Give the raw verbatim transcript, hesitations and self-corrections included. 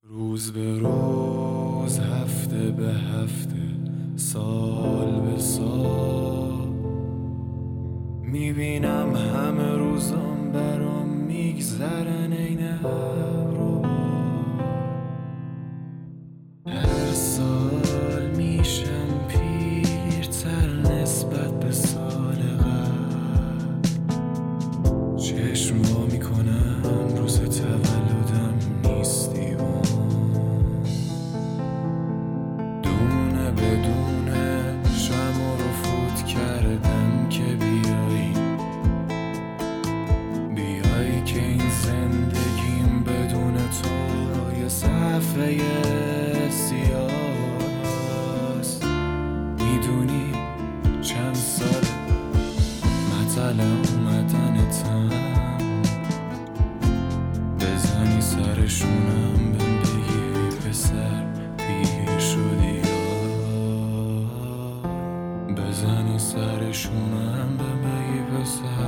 روز به روز، هفته به هفته، سال به سال میبینم همه روزام برام میگذرن این ابرو. هر سال میشم پیرتر نسبت به سال قبل. چشم وا میکنم روز تولدم نیستی و دونه بدونه شمع رو فوت کردم که بیایی بیایی که این زندگیم بدون تو یه صفحه سیاست. میدونی چند سال مطل اومدنتم، بزنی سرشونم بهم بگی پسر پیر شدی یا بزنی سرشونم بهم بگی پسر